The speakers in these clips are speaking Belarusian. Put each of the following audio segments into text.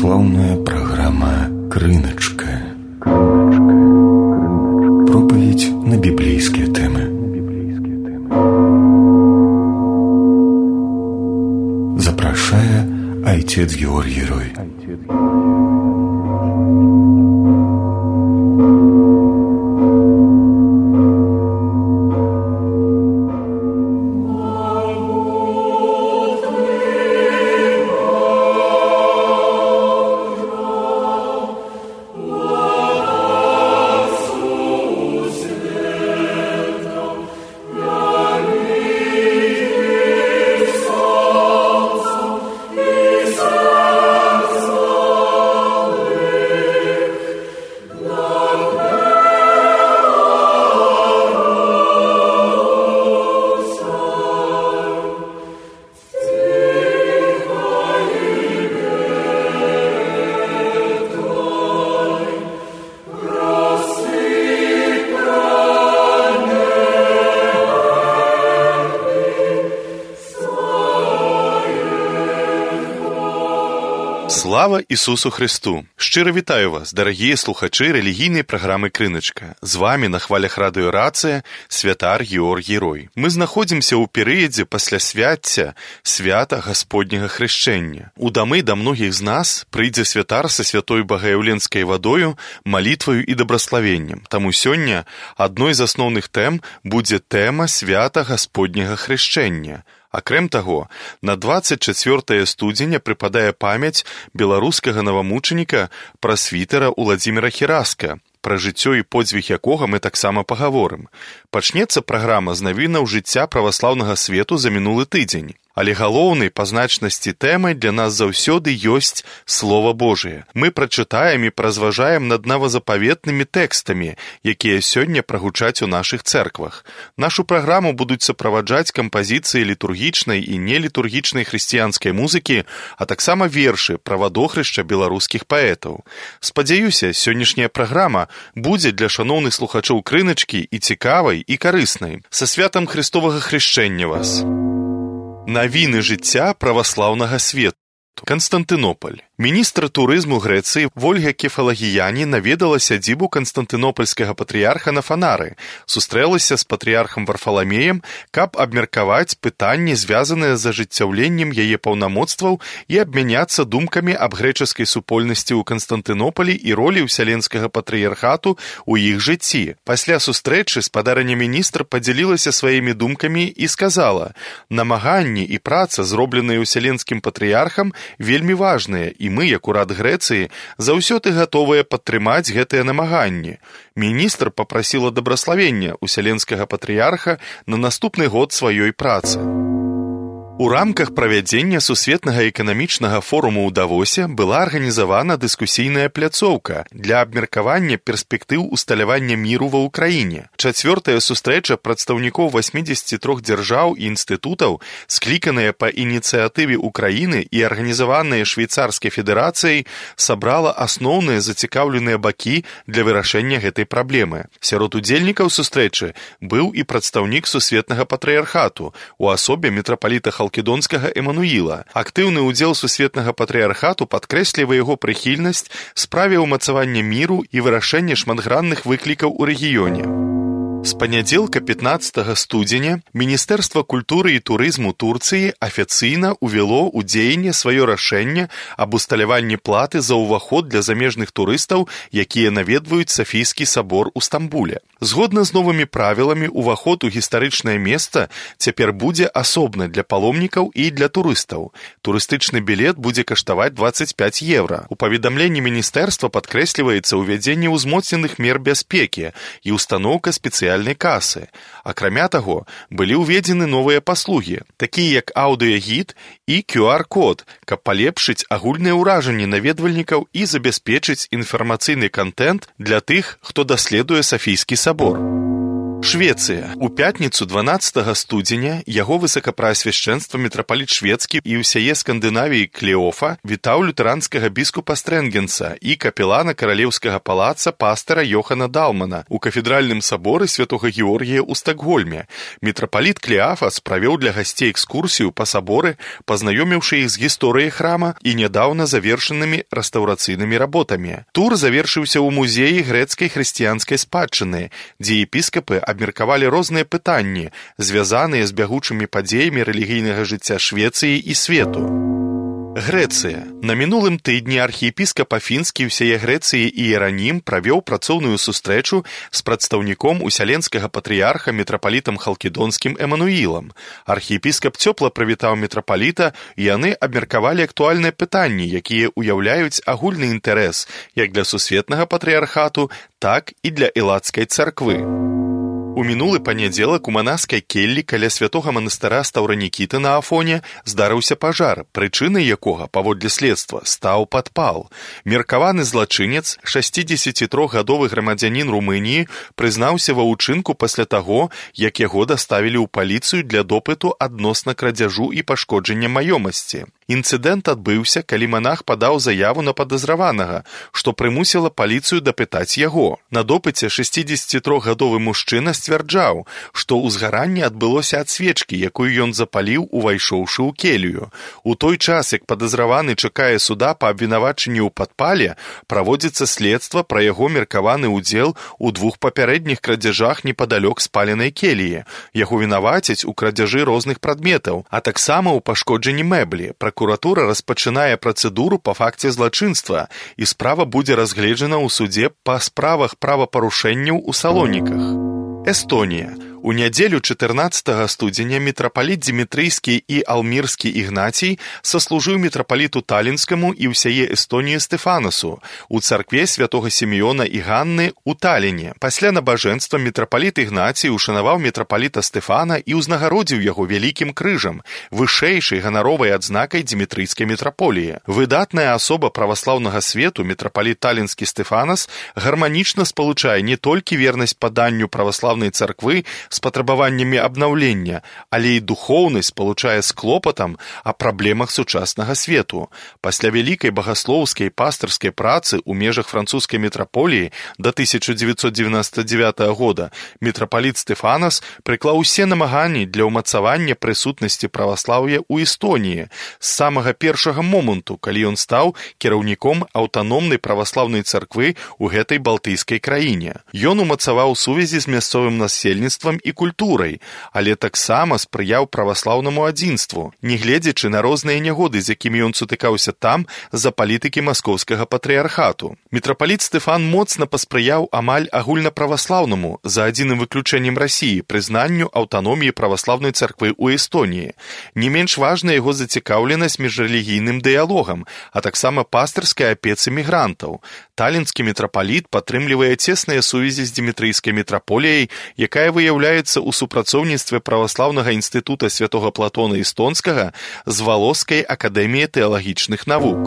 Православная программа «Крыночка». Проповедь на библейские темы. Запрашая отец Георгий Рой. Слава Ісусу Христу! Щиро вітаю вас, дарагія слухачі релігійної програми «Крыночка». З вами на хвалях радыё «Рацыя» святар Георгій Рой. Мы знаходзімся ў перыядзе пасля свяцця свята Гасподняга хрышчэння. У дамы да многіх з нас прыйдзе святар са святой багаяўленскай вадою, малітваю і дабраславеннем. Таму сёння адной з асноўных тэм будзе тэма свята Гасподняга хрышчэння. Акрем таго, на 24 студзеня прыпадае памяць беларускага навамучаніка прасвітера Уладзіміра Хераска, пра жыццё і подзвіг якога мы таксама пагаворым. Пачнецца праграма з навінаў жыцця праваслаўнага свету за мінулы тыдзень. Але галоўнай па значнасці тэмай для нас заўсёды ёсць Слова Божие. Мы прачытаем і празважаем над новазапаветнымі тэкстамі, якія сёння прагучаць у нашых цэрквах. Нашу праграму будуць суправаджаць кампазіцыі літургічнай і нелітургічнай хрысціянскай музыкі, а таксама вершы пра вадохрышча беларускіх паэтаў. Спадзяюся, сённяшняя праграма будзе для шаноўных слухачоў крыначкі і цікавай, і карыснай. Са святам Христовага хрышчэння вас! Навіны жыцця праваслаўнага свету. Канстантынополь. Міністр турызму Грэцыі Вольга Кефалагіяні наведала сядзібу канстантынопольскага патрыярха на Фанары, сустрэлася з патрыярхам Варфаламеем, каб абмеркаваць пытанні, звязаныя з ажыццяўленнем яе паўнамоцтваў і абмяняцца думкамі аб грэчаскай супольнасці ў Канстантынополі і ролі ўсяленскага патрыярхату ў іх жыцці. Пасля сустрэчы спадарня міністр падзялілася сваімі думкамі і сказала: «Намаганні і праца, зробленыя ўсяленскім патрыярхам, вельмі важныя, і мы, як урад Грэцыі, заўсёды гатовыя падтрымаць гэтыя намаганні». Міністр папрасіла дабраславення ўсяленскага патрыярха на наступны год сваёй працы. У рамках правядзення сусветнага эканамічнага форуму ў Давосе была арганізавана дыскусійная пляцоўка для абмеркавання перспектыў усталявання міру ва ўкраіне. Чацвёртая сустрэча прадстаўнікоў 83 дзяржаў і інстытутаў, скліканая па ініцыятыве Украіны і арганізаваная Швейцарскай федэрацыяй, сабрала асноўныя зацікаўленыя бакі для вырашэння гэтай праблемы. Сярод удзельнікаў сустрэчы быў і прадстаўнік сусветнага патрыярхату у асобе мітрапаліта Халкідонскага Эмануіла. Актыўны ўдзел сусветнага патрыярхату падкрэслівае яго прыхільнасць справе ўмацавання міру і вырашэння шматгранных выклікаў у рэгіёне. З панядзелка 15 студзеня Міністэрства культуры і турызму Турцыі афіцыйна ўвяло ў дзеянне сваё рашэнне аб усталяванні платы за ўваход для замежных турыстаў, якія наведваюць Сафійскі сабор у Стамбуле. Згодна з новымі правіламі, уваход у гістарычнае месца цяпер будзе асобна для паломнікаў і для турыстаў. Турыстычны білет будзе каштаваць 25 евро. У паведамленні міністэрства падкрэсліваецца ўвядзенне ўзмоцненых мер бяспекі і устаноўка спецыяльнай касы. Акрамя таго, былі ўведзены новыя паслугі, такія як аўдыёгід і QR-код, каб палепшыць агульныя ўражанні наведвальнікаў і забяспечыць інфармацыйны кантэнт для тых, хто даследуе Сафійскі сабор. Швецыя. У пятніцу 12 студзеня яго высокапраасвяшчэнства мітрапаліт шведскі і ўсяе Скандынавіі Клеофа вітаў лютэранскага біскупа Стрэнгенса і капелана каралеўскага палаца пастара Йохана Далмана у кафедральным саборы святога Георгія ў Стакгольме. Мітрапаліт Клеафас правёў для гасцей экскурсію па саборы, пазнаёміўшы іх з гісторыяй храма і нядаўна завершанымі рэстаўрацыйнымі работамі. Тур завершыўся ў музеі грэцкай хрысціянскай спадчыны, дзе епіскапы абмеркавалі розныя пытанні, звязаныя з бягучымі падзеямі рэлігійнага жыцця Швецыі і свету. Грэцыя. На мінулым тыдні архіепіскап Афінскі ўсяе Грэцыі Іеранім правёў працоўную сустрэчу з прадстаўніком усяленскага патрыярха мітрапалітам Халкідонскім Эмануілам. Архіепіскап цёпла прывітаў мітрапаліта, і яны абмеркавалі актуальныя пытанні, якія ўяўляюць агульны інтарэс як для сусветнага патрыярхату, так і для элладскай царквы. У мінулы панядзелак у манаскай келлі каля святога манастыра Стаўранікіты на Афоне здарыўся пажар, прычынай якога, паводле следства, стаў падпал. Меркаваны злачынец, 63гадовы грамадзянін Румыніі, прызнаўся ва ўчынку пасля таго, як яго даставілі ў паліцыю для допыту адносна крадзяжу і пашкоджання маёмасці. Інцыдэнт адбыўся, калі манах падаў заяву на падазраванага, што прымусіла паліцыю дапытаць яго. На допыце 63гадовы мужчына сцвярджаў, што ўзгаранне адбылося ад свечкі, якую ён запаліў, увайшоўшы ў келью. У той час, як падазраваны чакае суда па абвінавачанні ў падпале, праводзіцца следства пра яго меркаваны ўдзел у 2 папярэдніх крадзяжах непадалёк спаленай келіі. Яго вінавацяць у крадзяжы розных прадметаў, а таксама ў пашкоджанні мэблі. Пракуратура распачынае працэдуру па факце злачынства, і справа будзе разгледжана ў судзе па справах правапарушэнняў у Салоніках. Эстонія. У нядзелю 14 студзеня мітрапаліт Дзімітрыйскі і Алмірскі Ігнацій саслужыў мітрапаліту Талінскаму і ўсяе Эстоніі Стэфанасу у царкве святога Сімеона і Ганны ў Таліне. Пасля набажэнства мітрапаліт Ігнацій ушанаваў мітрапаліта Стэфана і ўзнагародзіў яго вялікім крыжам, вышэйшай ганаровай адзнакай Дзімітрыйскай мітраполіі. Выдатная асоба праваслаўнага свету, мітрапаліт Талінскі Стэфанас, гарманічна спалучае не толькі вернасць паданню праваслаўнай царквы з патрабаваннямі абнаўлення, але і духоўнасць спалучае з клопатам о праблемах сучаснага свету. Пасля вялікай багаслоўскай і пастырскай працы ў межах французскай мітраполіі да 1999 года мітрапаліт Стэфанас прыклаў усе намаганні для ўмацавання прысутнасці праваслаўя ў Эстоніі з самага першага моманту, калі ён стаў кіраўніком аўтаномнай праваслаўнай царквы ў гэтай балтыйскай краіне. Ён умацаваў сувязі з мясцовым насельніцтвам і культурай, але таксама спрыяў праваслаўнаму адзінству, нягледзячы на розныя нягоды, з якімі ён сутыкаўся там з-за палітыкі маскоўскага патрыярхату. Мітрапаліт Стэфан моцна паспрыяў амаль агульнаправаслаўнаму, за адзіным выключэннем Расіі, прызнанню аўтаноміі праваслаўнай царквы ў Эстоніі. Не менш важна яго зацікаўленасць міжрэлігійным дыялогам, а таксама пастырскай апецы мігрантаў. Талінскі мітрапаліт падтрымлівае цесныя сувязі з Дзімітрыйскай мітраполіяй, якая выяўляецца ў супрацоўніцтве праваслаўнага інстытута святога Платона Эстонскага з Валоскай акадэміяй тэалагічных навук.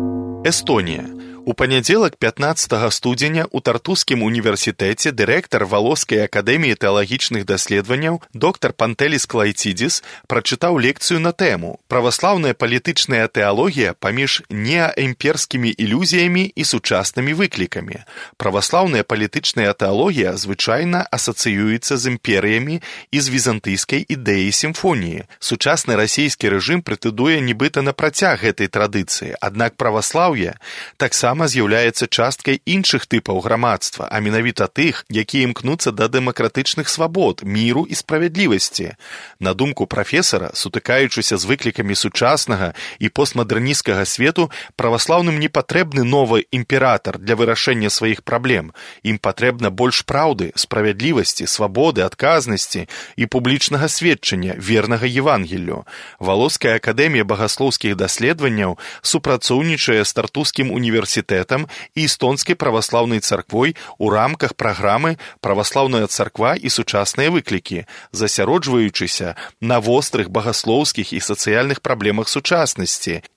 Эстонія. У панядзелак 15 студзеня ў Тартускім універсітэце дырэктар Валоскай акадэміі тэалагічных даследаванняў доктар Пантэліс Клайцідзіс прачытаў лекцыю на тэму «Праваслаўная палітычная тэалогія паміж неаімперскімі ілюзіямі і сучаснымі выклікамі». Праваслаўная палітычная тэалогія звычайна асацыюецца з імперыямі і з візантыйскай ідэяй сімфоніі. Сучасны расійскі рэжым прэтэндуе нібыта на працяг гэтай традыцыі, аднак праваслаўе таксама з'яўляецца часткай іншых тыпаў грамадства, а менавіта тых, якія імкнуцца да дэмакратычных свабод, міру і справядлівасці. На думку прафесара, сутыкаючыся з выклікамі сучаснага і постмадэрнісцкага свету, праваслаўным не патрэбны новы імператар для вырашэння сваіх праблем. Ім патрэбна больш праўды, справядлівасці, свабоды, адказнасці і публічнага сведчання, вернага Евангеллю. Валоская акадэмія багаслоўскіх даследаванняў супрацоўнічае з Тартускім універсітэтам і эстонскай праваслаўнай царквой у рамках праграмы «Праваслаўная царква і сучасныя выклікі», засяроджваючыся на вострых багаслоўскіх і сацыяльных праблемах сучаснасці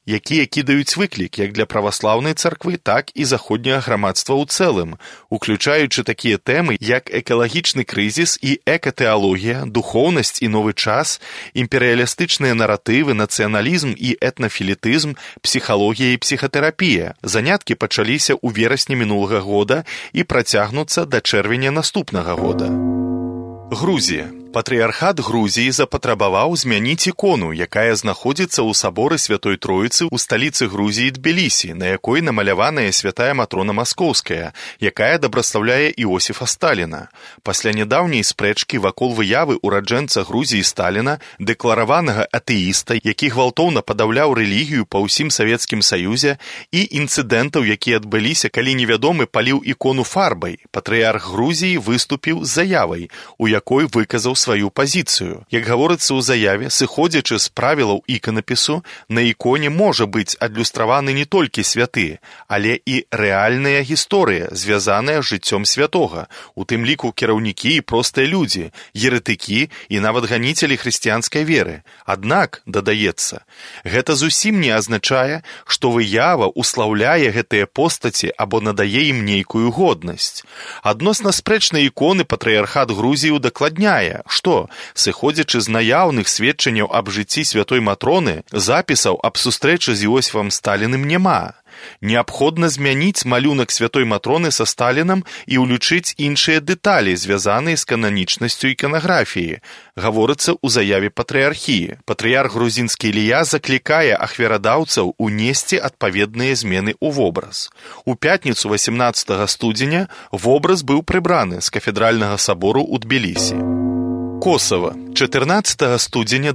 якія кідаюць выклік як для праваслаўнай царквы, так і заходняга грамадства ў цэлым, уключаючы такія тэмы, як экалагічны крызіс і экатэалогія, духоўнасць і новы час, імперыялістычныя наратывы, нацыяналізм і этнафілітызм, псіхалогія і псіхатэрапія. Заняткі пачаліся ў верасні мінулага года і працягнуцца да чэрвеня наступнага года. Грузія. Патрыярхат Грузіі запатрабаваў змяніць ікону, якая знаходзіцца ў саборы Святой Троіцы ў сталіцы Грузіі Тбілісі, на якой намаляваная святая Матрона Маскоўская, якая дабраслаўляе Іосіфа Сталіна. Пасля нядаўняй спрэчкі вакол выявы ураджэнца Грузіі Сталіна, дэклараванага атэіста, які гвалтоўна падаўляў рэлігію па ўсім Савецкім Саюзе, і інцыдэнтаў, якія адбыліся, калі невядомы паліў ікону фарбай, патрыярх Грузіі выступіў з заявай, у якой выказаў сваю пазіцыю. Як гаворыцца ў заяве, сыходзячы з правілаў іканапісу, на іконе можа быць адлюстраваны не толькі святы, але і рэальная гісторыя, звязаная з жыццём святога, у тым ліку кіраўнікі і простыя людзі, еретыкі і нават ганіцелі хрысціянскай веры. Аднак, дадаецца, гэта зусім не азначае, што выява услаўляе гэтыя постаці або надае ім нейкую годнасць. Адносна спрэчнай іконы патрыярхат Грузіі удакладняе, што, сыходзячы з наяўных сведчанняў аб жыцці святой Матроны, запісаў аб сустрэчы з Іосіфам Сталіным няма. Неабходна змяніць малюнак святой Матроны са Сталінам і ўлічыць іншыя дэталі, звязаныя з кананічнасцю іканаграфіі, гаворыцца ў заяве патрыярхіі. Патрыярх грузінскі Ілія заклікае ахвярадаўцаў унесці адпаведныя змены ў вобраз. У пятніцу 18 студзеня вобраз быў прыбраны з кафедральнага сабору ў Тбілісі. Косово. 14 студзеня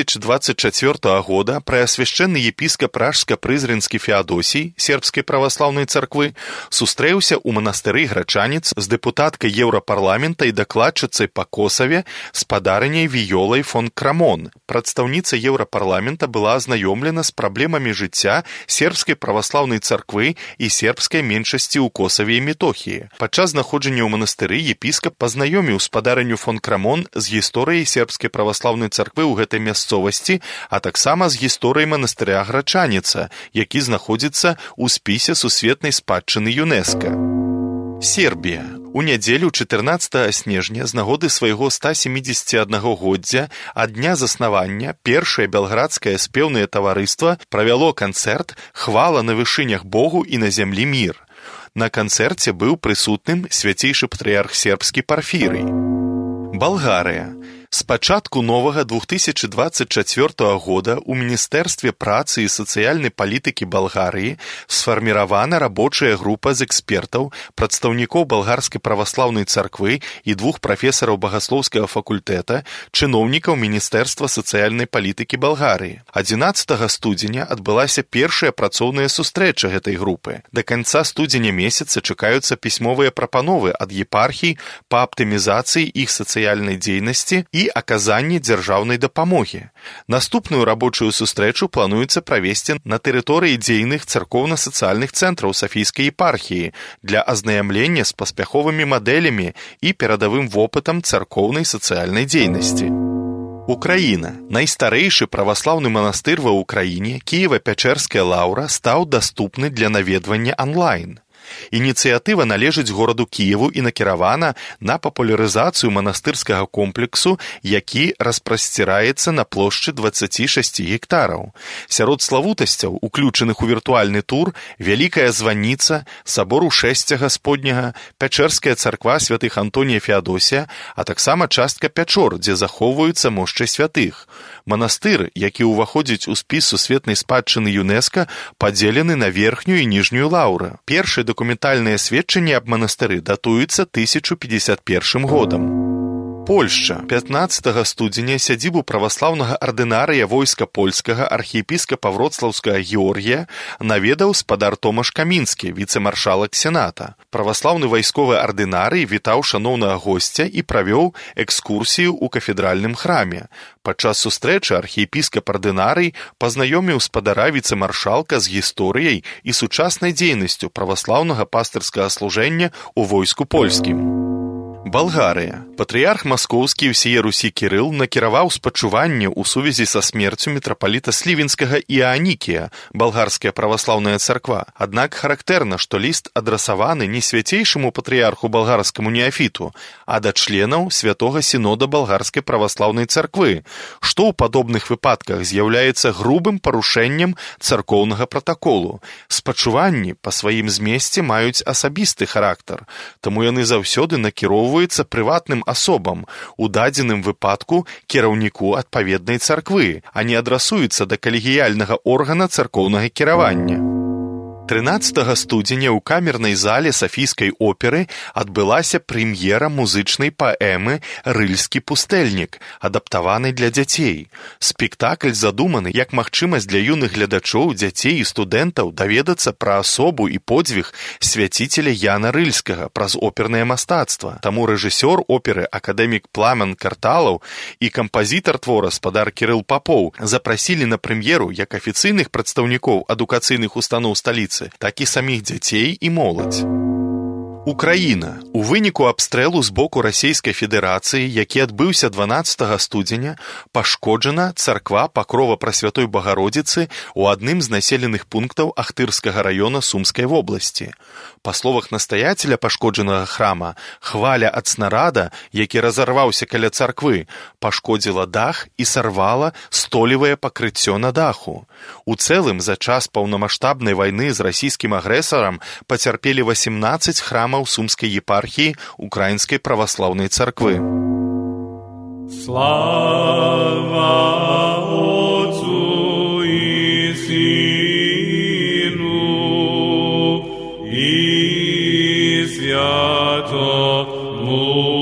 2024 года преасвяшчэнны епіскап Пражска-Прызренскі Феадосій сербскай праваслаўнай царквы сустрэўся ў манастыры Грачанец з дэпутаткай Еўрапарламента і дакладчыцай па Косаве спадарыняй Віёлай фон Крамон. Прадстаўніца Еўрапарламента была азнаёмлена з праблемамі жыцця сербскай праваслаўнай царквы і сербскай меншасці ў Косаве і Метохіі. Падчас знаходжання ў манастыры епіскап пазнаёміў спадарыню фон Крамон з гісторыяй сербскай праваслаўнай царквы ў гэтай мясцовасці, а таксама з гісторыяй манастыря Грачаніца, які знаходзіцца ў спісе сусветнай спадчыны ЮНЕСКА. Сербія. У нядзелю 14 снежня з нагоды свайго 171-годдзя ад дня заснавання першае белградскае спеўнае таварыства правяло канцэрт «Хвала на вышынях Богу і на зямлі мір». На канцэрце быў прысутным свяцейшы патрыярх сербскі Парфірый. Балгарыя. З пачатку новага 2024 года ў Міністэрстве працы і сацыяльнай палітыкі Балгарыі сфарміравана рабочая група з экспертаў, прадстаўнікоў балгарскай праваслаўнай царквы і 2 прафесараў багаслоўскага факультэта, чыноўнікаў Міністэрства сацыяльнай палітыкі Балгарыі. 11 студзеня адбылася першая працоўная сустрэча гэтай групы. Да канца студзеня месяца чакаюцца пісьмовыя прапановы ад епархій па аптымізацыі іх сацыяльнай дзейнасці і аказанне дзяржаўнай дапамогі. Наступную рабочую сустрэчу плануецца правесці на тэрыторыі дзейных царкоўна-сацыяльных цэнтраў Сафійскай епархіі для азнаямлення з паспяховымі мадэлямі і перадавым вопытам царкоўнай сацыяльнай дзейнасці. Украіна. Найстарэйшы праваслаўны манастыр ва ўкраіне, Кіева-Пячэрская лаўра, стаў даступны для наведвання онлайн. Ініцыятыва належыць гораду Кіеву і накіравана на папулярызацыю манастырскага комплексу, які распрасціраецца на плошчы 26 гектараў. Сярод славутасцяў, уключаных у віртуальны тур, вялікая званіца, сабор Ушэсця Гасподняга, Пячэрская царква святых Антонія Феадосія, а таксама частка пячор, дзе захоўваюцца мошчы святых. Манастыр, які ўваходзіць у спіс сусветнай спадчыны ЮНЕСКА, падзелены на верхнюю і ніжнюю лаўры. Першыя дакументальныя сведчанні аб манастыры датуюцца 1051 годам. Польшча. 15 студзеня сядзібу праваслаўнага ардынарыя войска польскага архіепіскапа вроцлаўскага Георгія наведаў спадар Томаш Камінскі, віцэ-маршалак Сената. Праваслаўны вайсковы ардынарый вітаў шаноўнага госця і правёў экскурсію ў кафедральным храме. Падчас сустрэчы архіепіскап ардынарый пазнаёміў спадара віцэ-маршалка з гісторыяй і сучаснай дзейнасцю праваслаўнага пастырскага служэння ў войску польскім. Балгарыя. Патрыярх маскоўскі ўсіе Русі Кірыл накіраваў спачуванне ў сувязі са смерцю мітрапаліта Слівенскага Іанікія, балгарская праваслаўная царква. Аднак характэрна, што ліст адрасаваны не свяцейшаму патрыярху балгарскаму неафіту, а да членаў святога сінода балгарскай праваслаўнай царквы, што ў падобных выпадках з'яўляецца грубым парушэннем царкоўнага пратаколу. Спачуванні па сваім змесце маюць асабісты характар, таму яны заўсёды накіроўваюцца прыватным асобам, у дадзеным выпадку кіраўніку адпаведнай царквы, а не адрасуюцца да калегіяльнага органа царкоўнага кіравання. 13 студзеня ў камернай зале Сафійскай оперы адбылася прэм'ера музычнай паэмы «Рыльскі пустэльнік», адаптаванай для дзяцей. Спектакль задуманы як магчымасць для юных глядачоў, дзяцей і студэнтаў даведацца пра асобу і подзвіг свяціцеля Яна Рыльскага праз опернае мастацтва. Таму рэжысёр оперы акадэмік Пламен Карталаў і кампазітар твора спадар Кірыл Папоў запрасілі на прэм'еру як афіцыйных прадстаўнікоў адукацыйных устаноў сталіцы, так і саміх дзяцей і моладзь. Украіна. У выніку абстрэлу з боку Расійскай Федэрацыі, які адбыўся 12 студзеня, пашкоджана царква Пакрова Прасвятой Багародзіцы ў адным з населеных пунктаў Ахтырскага раёна Сумскай вобласці. Па словах настаяцеля пашкоджанага храма, хваля ад снарада, які разарваўся каля царквы, пашкодзіла дах і сарвала столевае пакрыццё на даху. У цэлым, за час паўнамаштабнай вайны з расійскім агрэсарам пацярпелі 18 храмаў Сумскай епархіі Украінскай праваслаўнай царквы. Слава Отцу і Сину і Святому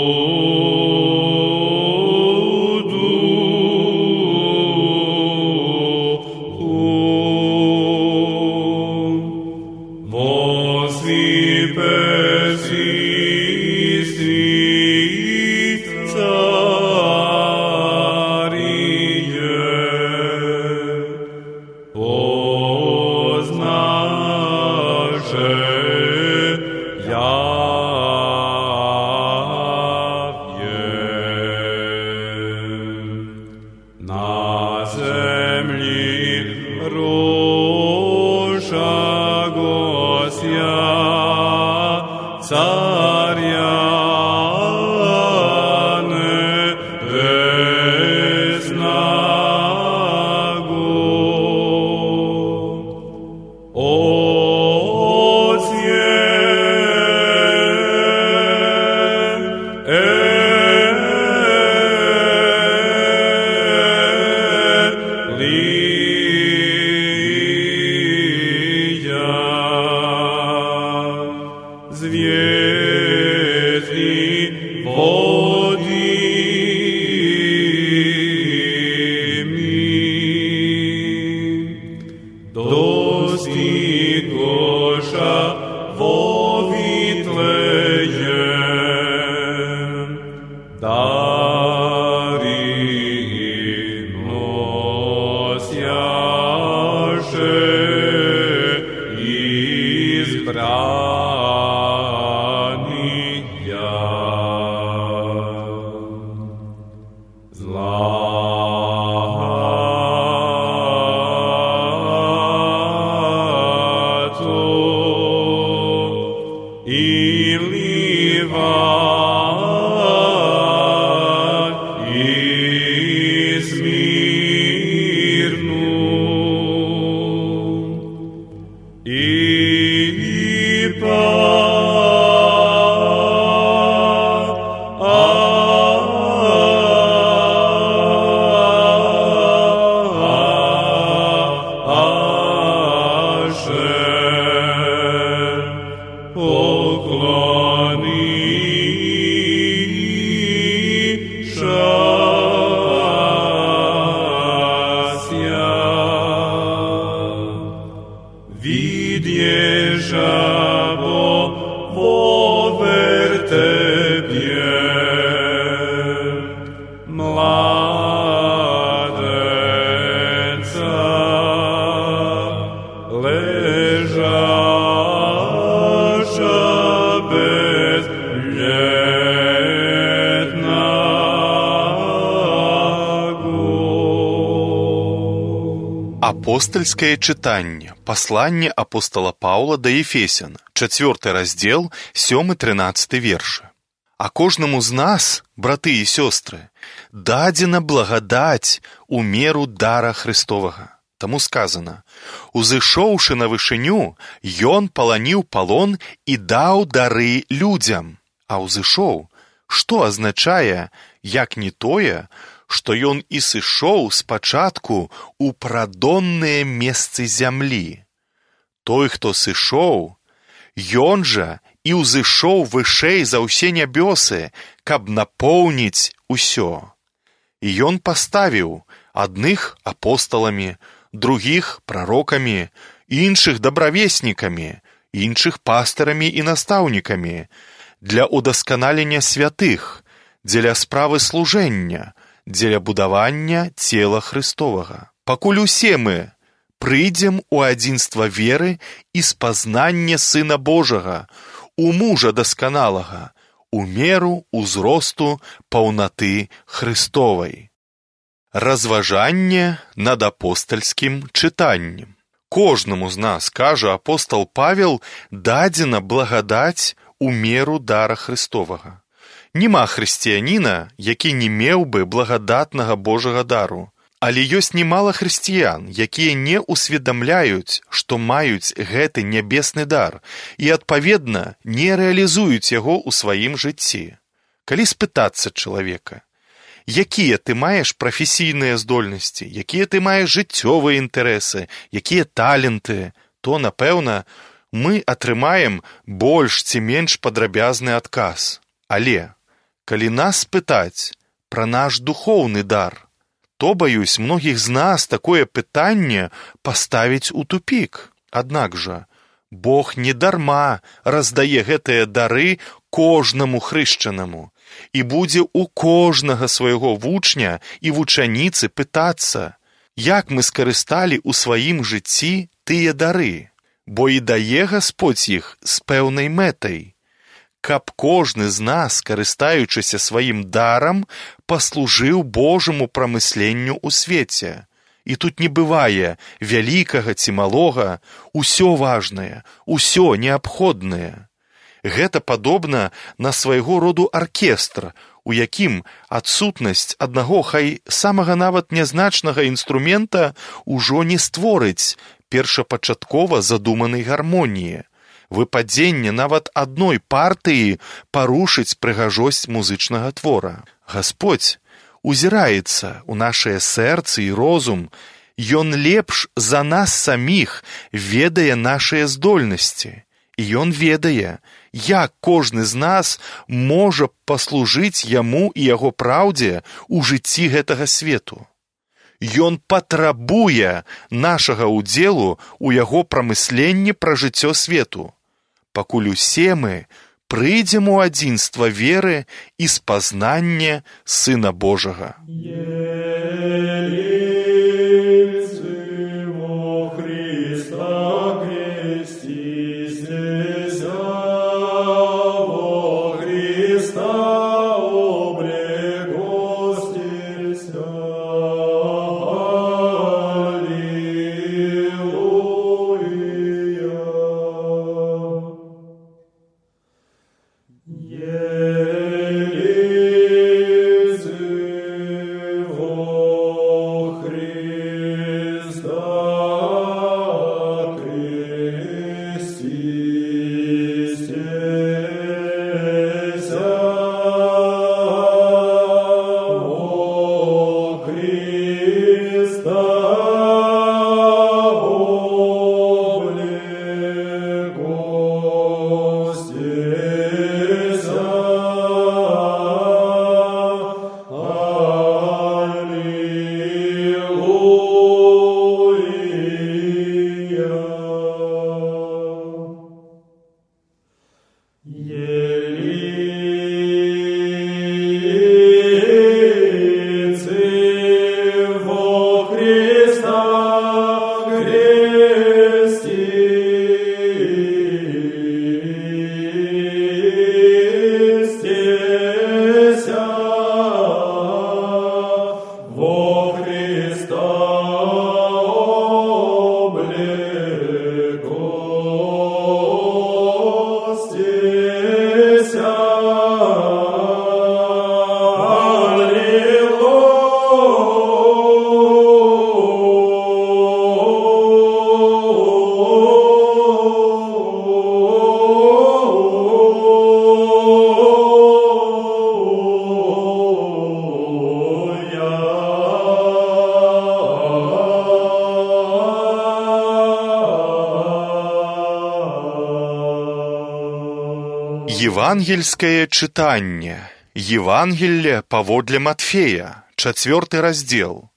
leżacza bez mnie. Апостальскае чытанне. Пасланне апостала Паўла да Ефесян. 4 раздзел, 7-13 вершы. А кожнаму з нас, браты і сёстры, дадзена благадаць у меру дара Христовага. Таму сказана: «Узышоўшы на вышыню, ён паланіў палон і даў дары людзям». А ўзышоў, што азначае, як не тое, што ён і сышоў спачатку ў прадонныя месцы зямлі. Той, хто сышоў, ён жа і ўзышоў вышэй за ўсе нябёсы, каб напоўніць усё. І ён паставіў адных апосталамі, другіх прарокамі, іншых дабравеснікамі, іншых пастырамі і настаўнікамі, для удасканалення святых, дзеля справы служэння, дзеля будавання цела Христовага. Пакуль усе мы прыйдзем у адзінства веры і спазнання Сына Божага, у мужа дасканалага, у меру узросту паўнаты Христовай. Разважанне над апостальскім чытаннем. Кожнаму з нас, кажа апостал Павел, дадзена благадаць у меру дара Христовага. Нема хрысціяніна, які не меў бы благадатнага Божага дару. Але ёсць немала хрысціян, якія не усведамляюць, што маюць гэты нябесны дар і, адпаведна, не рэалізуюць яго ў сваім жыцці. Калі спытацца чалавека, якія ты маеш прафесійныя здольнасці, якія ты маеш жыццёвыя інтарэсы, якія таленты, то, напэўна, мы атрымаем больш ці менш падрабязны адказ. Але, калі нас спытаць пра наш духоўны дар, то, баюсь, многіх з нас такое пытанне паставіць у тупік. Аднак жа, Бог не дарма раздае гэтыя дары кожнаму хрышчанаму, і будзе ў кожнага свайго вучня і вучаніцы пытацца, як мы скарысталі ў сваім жыцці тыя дары, бо і дае Гасподзь іх з пэўнай мэтай, каб кожны з нас, карыстаючыся сваім дарам, паслужыў Божаму прамысленню ў свеце. І тут не бывае вялікага ці малога, усё важнае, усё неабходнае. Гэта падобна на свайго роду аркестр, у якім адсутнасць аднаго, хай самага нават нязначнага інструмента ўжо не створыць першапачаткова задуманай гармоніі. Выпадзенне нават адной партыі парушыць прыгажосць музычнага твора. Гасподзь узіраецца ў нашае сэрцы і розум, ён лепш за нас саміх ведае нашыя здольнасці. І ён ведае, як кожны з нас можа паслужыць яму і яго праўдзе ў жыцці гэтага свету. Ён патрабуе нашага ўдзелу ў яго прамысленні пра жыццё свету, пакуль усе мы прыйдзем у адзінства веры і спазнання Сына Божага. Єлізиво Евангельское читание. Евангелие паводле Матфея, 4 раздел,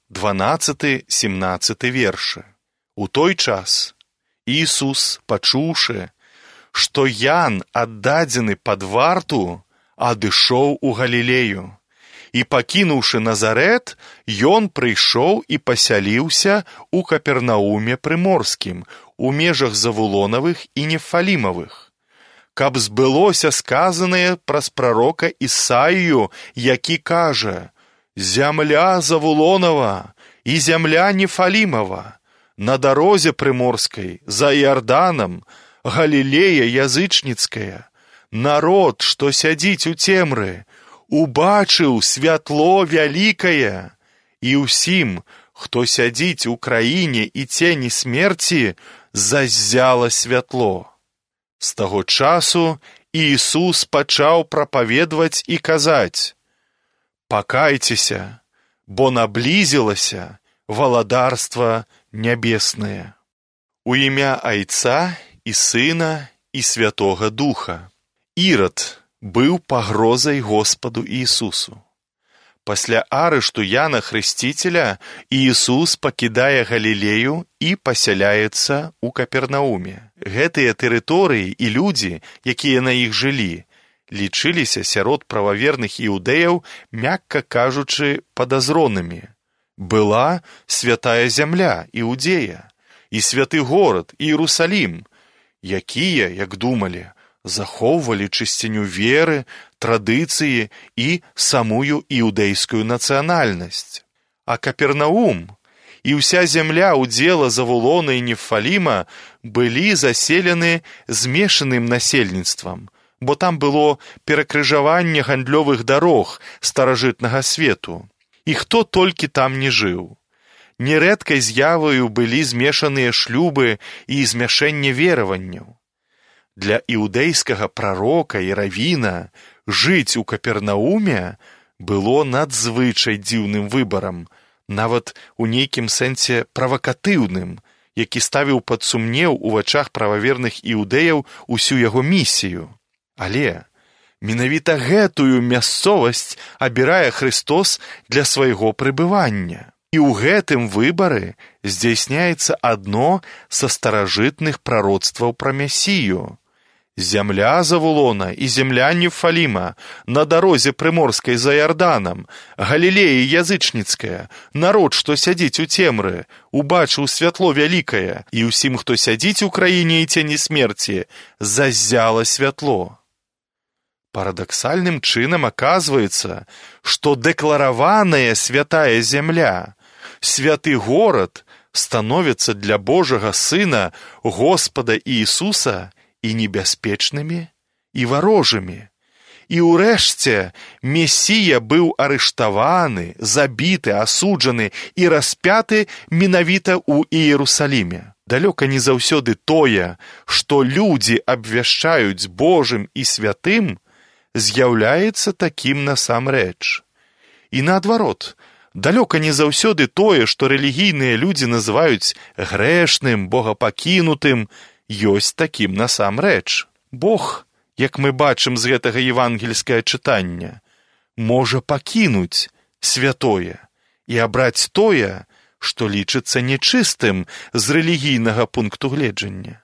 12-17 вершы. У той час Ісус, пачуўшы, што Ян аддадзены пад варту, адышоў у Галілею. І пакінуўшы Назарэт, ён прыйшоў і пасяліўся у Капернауме прыморскім, у межах Завулонавых і Нефалімавых, каб збылося сказанае праз прарока Ісаію, які кажа: «Зямля Завулонава і зямля Нефалімава, на дарозе прыморскай, за Іарданам, Галілея язычніцкая, народ, што сядзіць у цемры, убачыў святло вялікае, і ўсім, хто сядзіць у краіне і цені смерці, заззяла святло». З таго часу Ісус пачаў прапаведваць і казаць: «Пакайцеся, бо наблізілася валадарства нябеснае». У імя Айца і Сына і Святога Духа. Ірад быў пагрозай Господу Ісусу. Пасля арышту Яна Хрысціцеля Ісус пакідае Галілею і пасяляецца ў Капернауме. Гэтыя тэрыторыі і людзі, якія на іх жылі, лічыліся сярод прававерных іўдэяў, мякка кажучы, падазронымі. Была святая зямля Іудзея і святы горад Іерусалім, якія, як думалі, захоўвалі чысціню веры, традыцыі і самую іўдэйскую нацыянальнасць. А Капернаум і ўся зямля удзела Завулона і Нефаліма былі заселены змешаным насельніцтвам, бо там было перакрыжаванне гандлёвых дарог старажытнага свету. І хто толькі там не жыў. Нерэдкай з'яваю былі змешаныя шлюбы і змяшэнне вераванняў. Для іўдэйскага прарока і равіна жыць у Капернауме было надзвычай дзіўным выбарам, нават у нейкім сэнсе правакатыўным, які ставіў пад сумнеў у вачах прававерных іўдэяў усю яго місію. Але менавіта гэтую мясцовасць абірае Христос для свайго прыбывання. І ў гэтым выбары здзяйсняецца адно са старажытных прароцтваў пра Месію. Зямля Завулона і зямля Нефаліма, на дарозе прыморскай за Іарданам, Галілея язычніцкая, народ, што сядзіць у цемры, убачыў святло вялікае, і ўсім, хто сядзіць у краіне і цені смерці, заззяла святло. Парадаксальным чынам аказваецца, што дэклараваная святая зямля, святы горад становяцца для Божага Сына, Господа Іісуса, і небяспечнымі, і варожымі. І ўрэшце Месія быў арыштаваны, забіты, асуджаны і распяты менавіта ў Іерусаліме. Далёка не заўсёды тое, што людзі абвяшчаюць Божым і святым, з'яўляецца такім насамрэч. І наадварот, далёка не заўсёды тое, што рэлігійныя людзі называюць грэшным, богапакінутым, ёсць такім насамрэч. Бог, як мы бачым з гэтага евангельскае чытання, можа пакінуць святое і абраць тое, што лічыцца нечыстым з рэлігійнага пункту гледжання.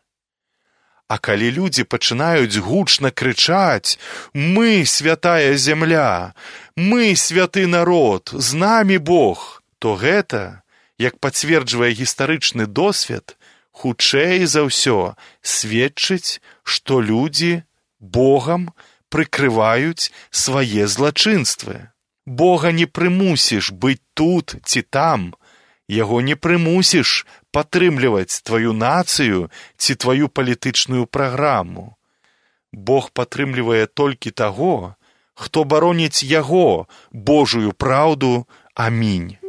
А калі людзі пачынаюць гучна крычаць: «Мы святая зямля, мы святы народ, з намі Бог», то гэта, як пацверджвае гістарычны досвед, хутчэй за ўсё сведчыць, што людзі Богам прыкрываюць свае злачынствы. Бога не прымусіш быць тут ці там, яго не прымусіш падтрымліваць тваю нацыю ці тваю палітычную праграму. Бог падтрымлівае толькі таго, хто бароніць яго Божую праўду. Амінь.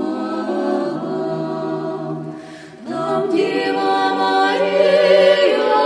Дева Мария,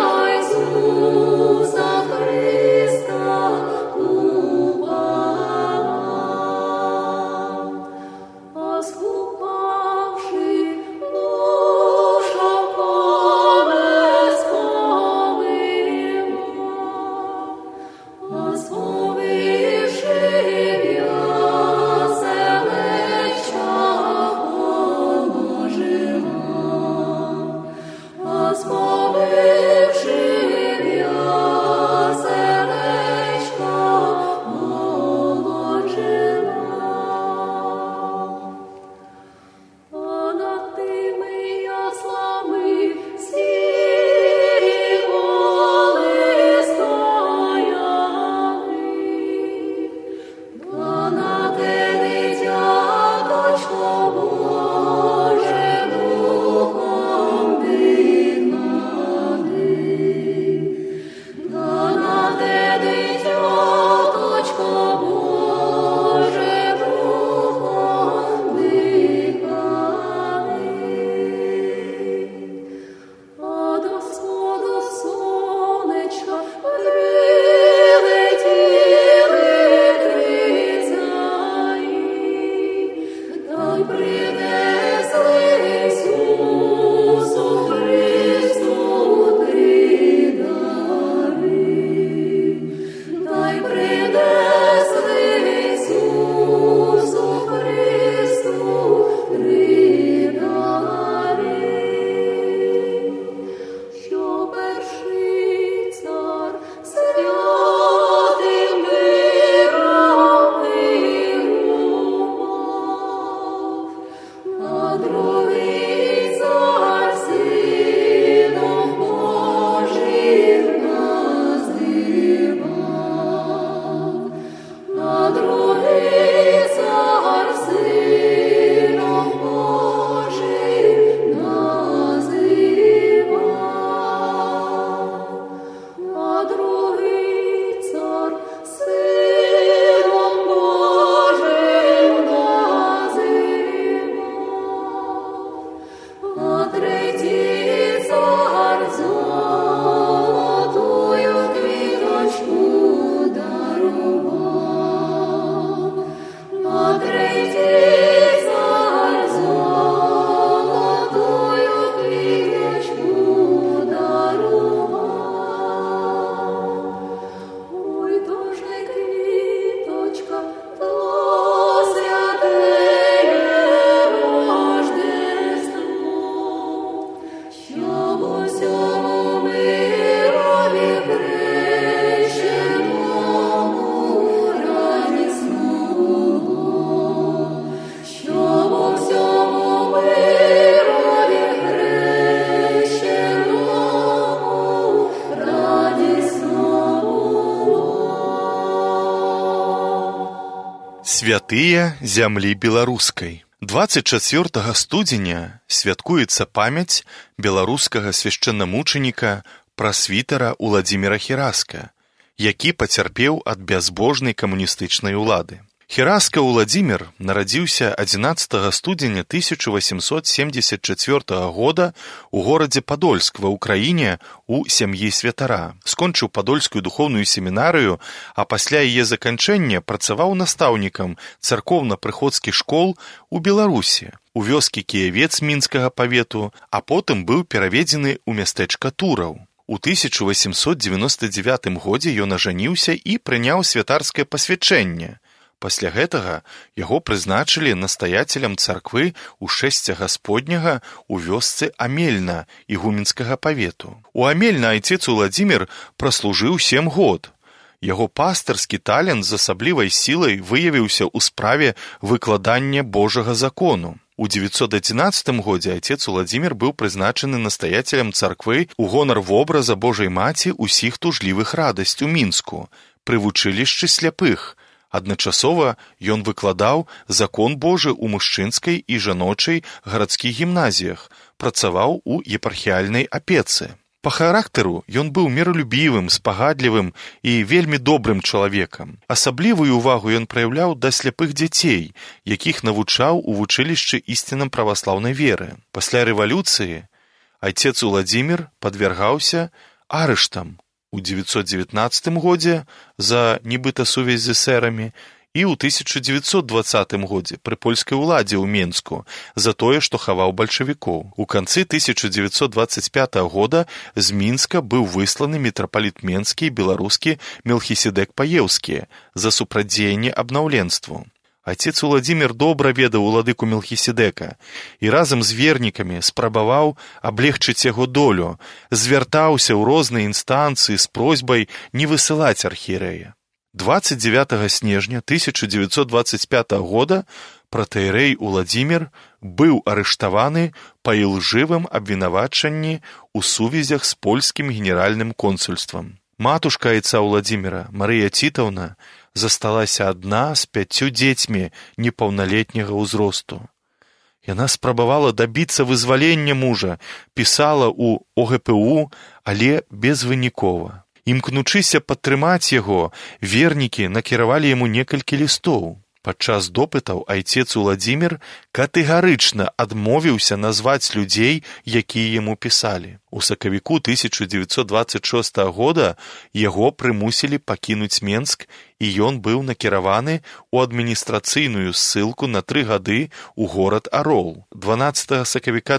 Святыя зямлі беларускай. 24 студзеня святкуецца памяць беларускага свяшчэннамучаніка прасвітара Уладзіміра Хераска, які пацярпеў ад бязбожнай камуністычнай улады. Хераска Уладзімір нарадзіўся 11 студзеня 1874 года ў горадзе Падольск ва ўкраіне у сям'і святара. Скончыў падольскую духоўную семінарыю, а пасля яе заканчэння працаваў настаўнікам царкоўна-прыходскіх школ у Беларусі, у вёскі Кіявец Мінскага павету, а потым быў пераведзены ў мястэчка Тураў. У 1899 годзе ён ажаніўся і прыняў святарскае пасвячэнне. Пасля гэтага яго прызначылі настаяцелем царквы ў Шэсця Гасподняга ў вёсцы Амельна ігуменскага павету. У Амельна айцец Уладзімір праслужыў 7 год. Яго пастырскі талент з асаблівай сілай выявіўся ў справе выкладання Божага закону. У 911 годзе айцец Уладзімір быў прызначаны настаяцелем царквы ў гонар вобраза Божай Маці ўсіх тужлівых радасць у Мінску, пры вучылішчы сляпых. Адначасова ён выкладаў закон Божы ў мужчынскай і жаночай гарадскіх гімназіях, працаваў у епархіяльнай апецы. Па характару ён быў міралюбівым, спагадлівым і вельмі добрым чалавекам. Асаблівую ўвагу ён праяўляў да сляпых дзяцей, якіх навучаў у вучылішчы ісцінам праваслаўнай веры. Пасля рэвалюцыі айцец Уладзімір падвяргаўся арыштам у 919 годзе за нібыта сувязь з эсэрамі і ў 1920 годзе пры польскай уладзе ў Менску за тое, што хаваў бальшавікоў. У канцы 1925 года з Мінска быў высланы мітрапаліт менскі і беларускі Мелхіседек Паеўскі за супрацьдзеянне абнаўленству. Айцец Уладзімір добра ведаў уладыку Мелхіседека і разам з вернікамі спрабаваў аблегчыць яго долю, звяртаўся ў розныя інстанцыі з просьбай не высылаць архієрэя. 29 снежня 1925 года пратэерэй Уладзімір быў арыштаваны па ілжывым абвінавачанні ў сувязях з польскім генеральным консульствам. Матушка айца Уладзіміра, Марыя Цітаўна, засталася адна з 5 дзецьмі непаўналетняга ўзросту. Яна спрабавала дабіцца вызвалення мужа, пісала ў ОГПУ, але безвынікова. Імкнучыся падтрымаць яго, вернікі накіравалі яму некалькі лістоў. Падчас допытаў айцец Уладзімір катэгарычна адмовіўся назваць людзей, якія яму пісалі. У сакавіку 1926 года яго прымусілі пакінуць Менск, і ён быў накіраваны ў адміністрацыйную ссылку на 3 гады ў горад Арол. 12 сакавіка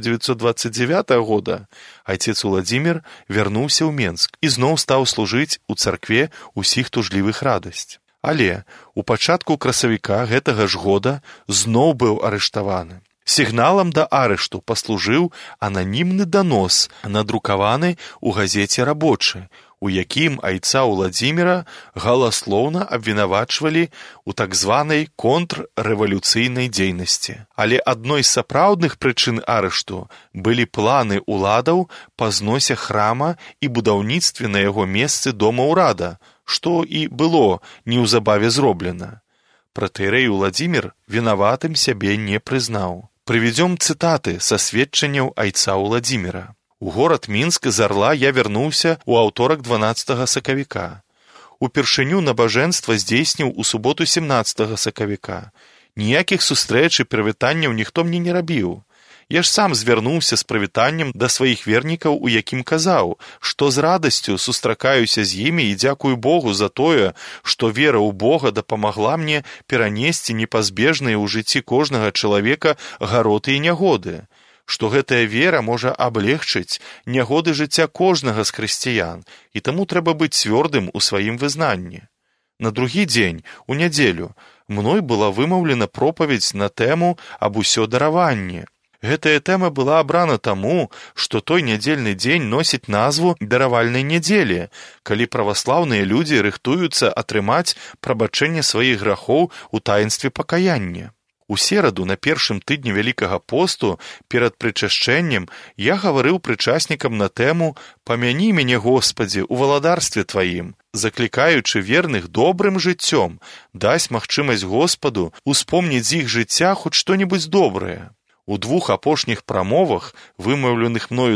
1929 года айцец Уладзімір вярнуўся ў Менск і зноў стаў служыць у царкве ўсіх тужлівых радасць. Але у пачатку красавіка гэтага ж года зноў быў арыштаваны. Сігналам да арышту паслужыў ананімны данос, надрукаваны ў газеце «Рабочы», у якім айца Уладзіміра галаслоўна абвінавачвалі ў так званай контррэвалюцыйнай дзейнасці. Але адной з сапраўдных прычын арышту былі планы ўладаў па зносе храма і будаўніцтве на яго месцы дома ўрада, што і было неўзабаве зроблена. Пратэерэй Уладзімір вінаватым сябе не прызнаў. Прывядзём цытаты са сведчанняў айца Уладзіміра. У горад Мінск з Арла я вярнуўся ў аўторак 12 сакавіка. Упершыню набажэнства здзейсніў у суботу 17 сакавіка. Ніякіх сустрэч і прывітанняў ніхто мне не рабіў. Я ж сам звярнуўся з прывітаннем да сваіх вернікаў, у якім казаў, што з радасцю сустракаюся з імі і дзякую Богу за тое, што вера ў Бога дапамагла мне перанесці непазбежныя ў жыцці кожнага чалавека гароты і нягоды, што гэтая вера можа аблегчыць нягоды жыцця кожнага з хрысціян, і таму трэба быць цвёрдым у сваім вызнанні. На другі дзень, у нядзелю, мной была вымаўлена пропаведзь на тэму аб усё дараванне. Гэтая тэма была абрана таму, што той нядзельны дзень носіць назву даравальнай нядзелі, калі праваслаўныя людзі рыхтуюцца атрымаць прабачэнне сваіх грахоў у таінстве пакаяння. У сераду на першым тыдні Вялікага посту перад прычашчэннем я гаварыў прычаснікам на тэму «Памяні мяне, Господі, у валадарстве Тваім», заклікаючы верных добрым жыццём, даць магчымасць Господу успомніць з іх жыцця хоць што-небудзь добрае. У 2 апошніх прамовах, вымаўленых мною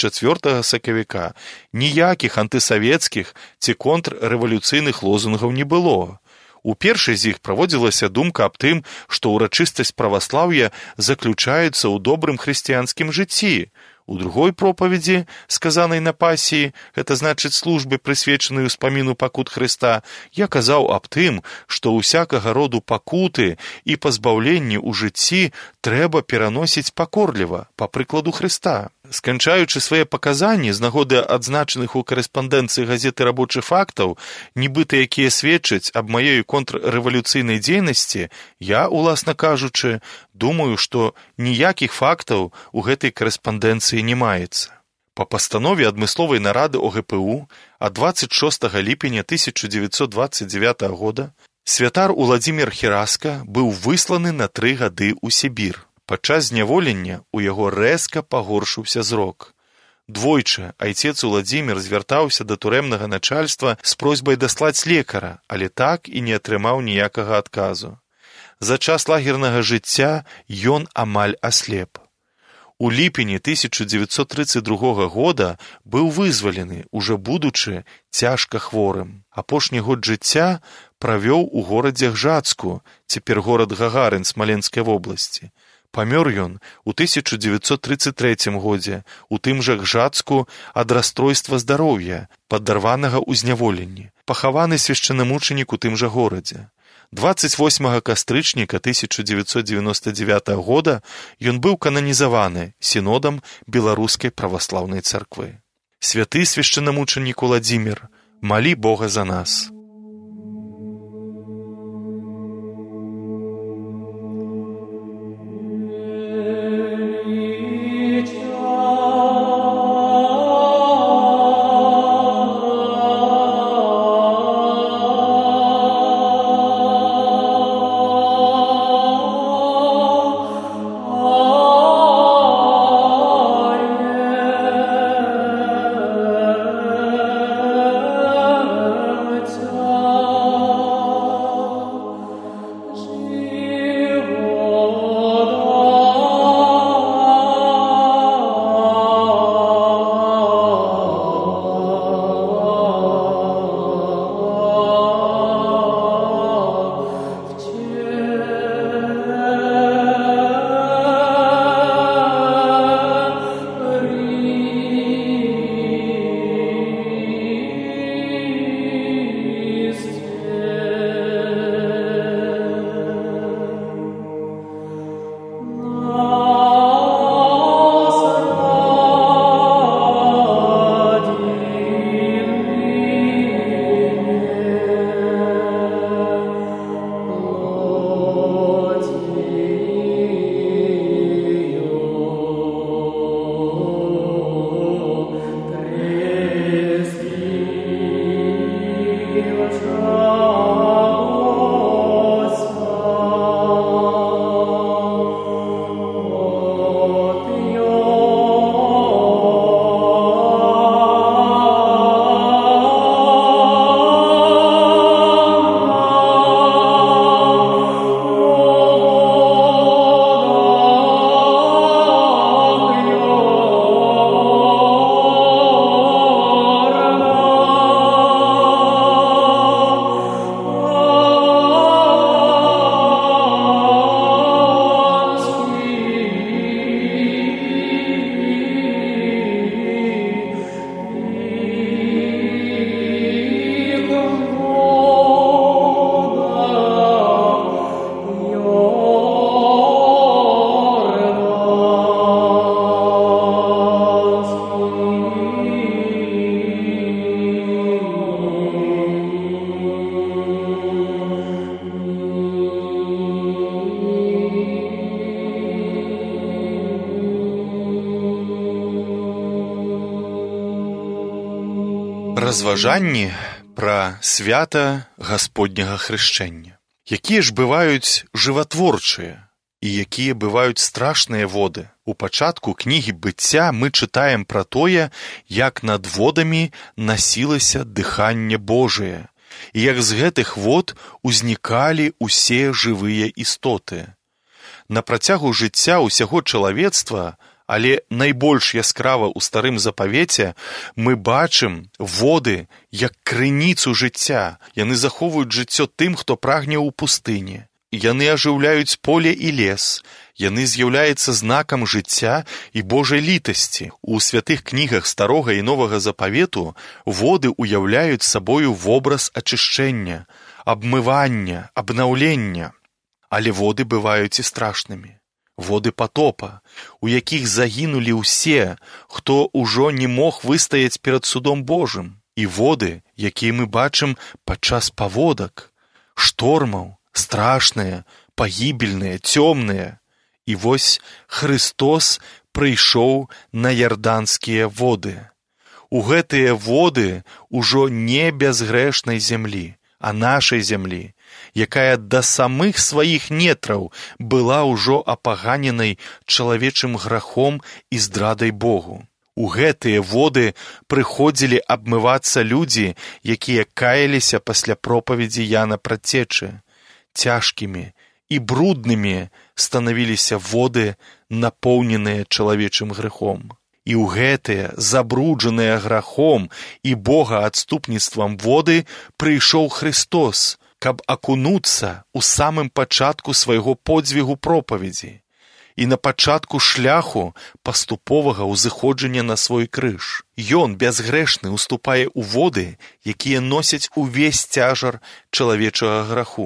24 сакавіка, ніякіх антысавецкіх ці контррэвалюцыйных лозунгаў не было. У першай з іх праводзілася думка аб тым, што ўрачыстасць праваслаўя заключаецца ў добрым хрысціянскім жыцці. У другой пропаведзі, сказанай на пасіі, гэта значыць службы, прысвечанай успаміну пакут Хрыста, я казаў аб тым, што ўсякага роду пакуты і пазбаўленні ў жыцці трэба пераносіць пакорліва, па прыкладу Хрыста. Сканчаючы свае паказанні з нагоды адзначаных у карэспандэнцыі газеты «Рабочы» фактаў, нібыта якія сведчаць аб маёй контррэвалюцыйнай дзейнасці, я, уласна кажучы, думаю, што ніякіх фактаў у гэтай карэспандэнцыі не маецца. Па пастанове адмысловай нарады ОГПУ ад 26 ліпеня 1929 года святар Уладзімір Хераска быў высланы на 3 гады ў Сібір. Падчас зняволення ў яго рэзка пагоршыўся зрок. Двойчы айцец Уладзімір звяртаўся да турэмнага начальства з просьбай даслаць лекара, але так і не атрымаў ніякага адказу. За час лагернага жыцця ён амаль аслеп. У ліпені 1932 года быў вызвалены, ужо будучы цяжка хворым. Апошні год жыцця правёў у горадзе Гжатску, цяпер горад Гагарын Смаленскай вобласці. Памёр ён у 1933 годзе, у тым жа Гжатску ад расстройства здароўя, падарванага ў зняволенні. Пахаваны свяшчэнамучанік у тым жа горадзе. 28 кастрычніка 1999 года ён быў кананізаваны сінодам Беларускай праваслаўнай царквы. Святы свяшчэннамучанік Уладзімір, малі Бога за нас. Разважанні пра свята Гасподняга хрышчэння. Якія ж бываюць жыватворчыя і якія бываюць страшныя воды. У пачатку кнігі быцця мы чытаем пра тое, як над водамі насілася дыханне Божае, і як з гэтых вод узнікалі усе жывыя істоты. На працягу жыцця ўсяго чалавецтва, але найбольш яскрава ў старым запавеце, мы бачым воды як крыніцу жыцця. Яны захоўваюць жыццё тым, хто прагне ў пустыні. Яны ажыўляюць поле і лес. Яны з'яўляюцца знакам жыцця і Божай літасці. У святых кнігах старога і новага запавету воды ўяўляюць сабою вобраз ачышчэння, абмывання, абнаўлення. Але воды бываюць і страшнымі. Воды патопа, у якіх загінулі ўсе, хто ўжо не мог выстаяць перад судом Божым. І воды, якія мы бачым падчас паводак, штормаў, страшныя, пагібельныя, цёмныя. І вось Христос прыйшоў на ярданскія воды. У гэтыя воды ўжо не бязгрэшнай зямлі, а нашай зямлі, якая да самых сваіх нетраў была ўжо апаганенай чалавечым грахом і здрадай Богу. У гэтыя воды прыходзілі абмывацца людзі, якія каяліся пасля пропаведзі Яна Прадцечы. Цяжкімі і бруднымі станавіліся воды, напоўненыя чалавечым грахом. І ў гэтыя забруджаныя грахом і богаадступніцтвам воды прыйшоў Христос, каб акунуцца ў самым пачатку свайго подзвігу пропаведзі і на пачатку шляху паступовага ўзыходжання на свой крыж. Ён, бязгрэшны, уступае ў воды, якія носяць увесь цяжар чалавечага граху.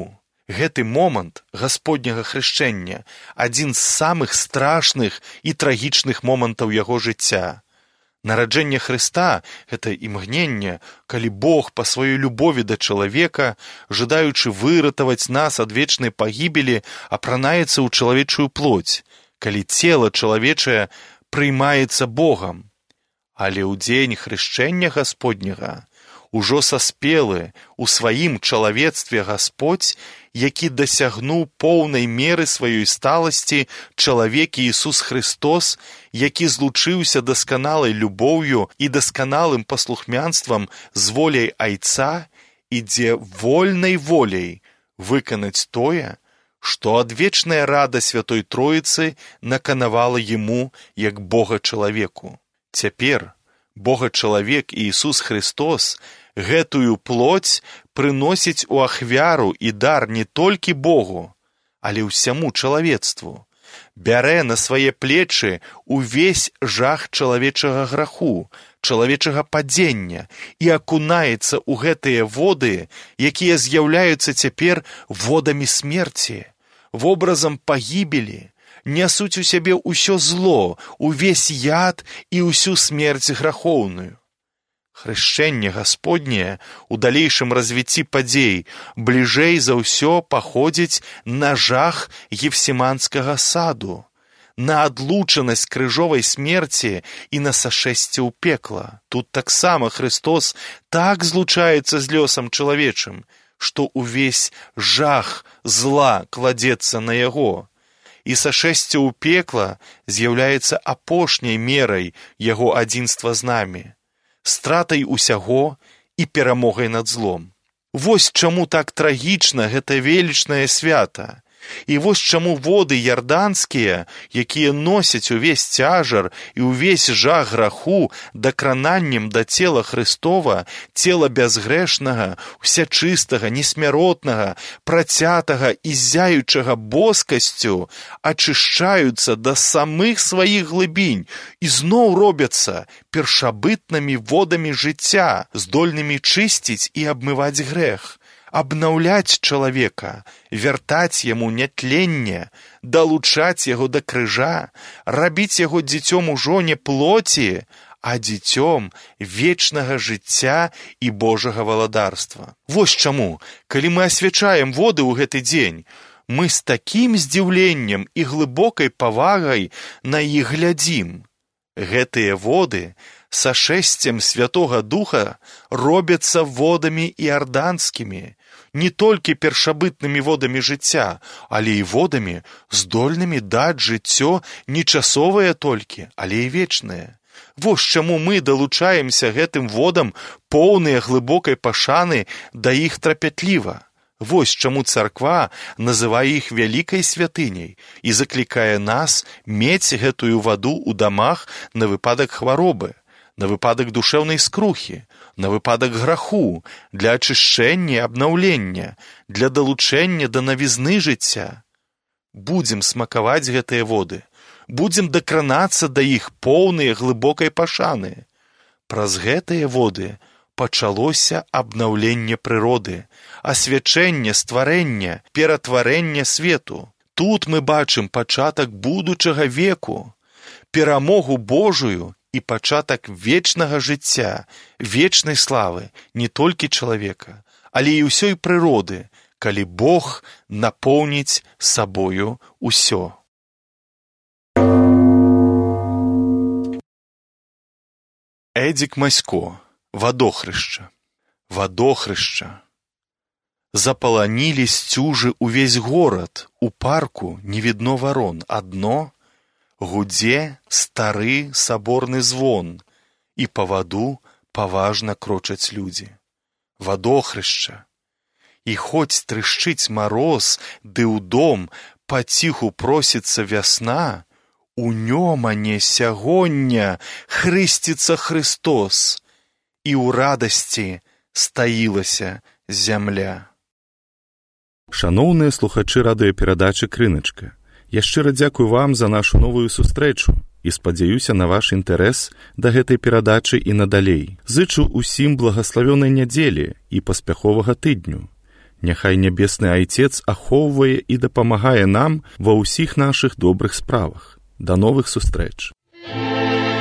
Гэты момант гасподняга хрышчэння адзін з самых страшных і трагічных момантаў яго жыцця. Нараджэнне Хрыста – гэта імгненне, калі Бог па сваёй любові да чалавека, жадаючы выратаваць нас ад вечнай пагібелі, апранаецца ў чалавечую плоць, калі цела чалавечае прыймаецца Богам. Але ў дзень хрышчэння Гасподняга ужо саспелы ў сваім чалавецтве Гасподзь, які дасягнуў поўнай меры сваёй сталасці чалавек Ісус Христос, які злучыўся дасканалай любоўю і дасканалым паслухмянствам з воляй Айца, ідзе вольнай воляй выканаць тое, што адвечная рада Святой Троіцы наканавала яму як Бога-чалавеку. Цяпер Бога-чалавек Ісус Христос гэтую плоць прыносіць у ахвяру і дар не толькі Богу, але ўсяму чалавецтву. Бярэ на свае плечы увесь жах чалавечага граху, чалавечага падзення і акунаецца ў гэтыя воды, якія з'яўляюцца цяпер водамі смерці, вобразам пагібелі, нясуць у сябе ўсё зло, увесь яд і ўсю смерць грахоўную. Хрышчэнне Гасподняе у далейшым развіцці падзей бліжэй за ўсё паходзіць на жах Гефсіманскага саду, на адлучанасць крыжовай смерці і на сашэсце ў пекла. Тут таксама Христос так злучаецца з лёсам чалавечым, што ўвесь жах зла кладзецца на яго. І сашэсце ў пекла з'яўляецца апошняй мерай яго адзінства з намі, стратай усяго і перамогай над злом. Вось чаму так трагічна гэта велічнае свята. І вось чаму воды ярданскія, якія носяць увесь цяжар і ўвесь жах граху дакрананнем да цела Христова, цела бязгрэшнага, усячыстага, несмяротнага, працятага і ззяючага боскасцю, ачышчаюцца да самых сваіх глыбінь і зноў робяцца першабытнымі водамі жыцця, здольнымі чысціць і абмываць грэх, абнаўляць чалавека, вяртаць яму нятленне, далучаць яго да крыжа, рабіць яго дзіцём ужо не плоці, а дзіцём вечнага жыцця і Божага валадарства. Вось чаму, калі мы асвячаем воды ў гэты дзень, мы з такім здзіўленнем і глыбокай павагай на іх глядзім. Гэтыя воды сашэсцем Святога Духа робяцца водамі іарданскімі, не толькі першабытнымі водамі жыцця, але і водамі, здольнымі даць жыццё не часовае толькі, але і вечнае. Вось чаму мы далучаемся гэтым водам поўныя глыбокай пашаны да іх трапятліва. Вось чаму царква называе іх вялікай святыняй і заклікае нас мець гэтую ваду ў дамах на выпадак хваробы, на выпадак душэўнай скрухі, на выпадак граху, для ачышчэння і абнаўлення, для далучэння да навізны жыцця. Будзем смакаваць гэтыя воды, будзем дакранацца да іх поўныя глыбокай пашаны. Праз гэтыя воды пачалося абнаўленне прыроды, асвячэнне стварэння, ператварэнне свету. Тут мы бачым пачатак будучага веку, перамогу Божую і пачатак вечнага жыцця, вечнай славы не толькі чалавека, але і ўсёй прыроды, калі Бог напоўніць сабою ўсё. Эдзік Масько. Вадохрышча. Вадохрышча. Запаланілі сцюжы ўвесь горад, у парку не відно варон, адно гудзе стары саборны звон, і па ваду паважна крочаць людзі. Вадохрышча. І хоць трышчыць мароз, ды ў дом паціху просіцца вясна, у нёмане сягоння хрысціцца Христос, і ў радасці стаілася зямля. Шаноўныя слухачы радыёперадачы «Крыначка», я шчыра дзякую вам за нашу новую сустрэчу і спадзяюся на ваш інтарэс да гэтай перадачы і надалей. Зычу ўсім благаславёнай нядзелі і паспяховага тыдню. Няхай Нябесны Айцец ахоўвае і дапамагае нам ва ўсіх нашых добрых справах. Да новых сустрэч!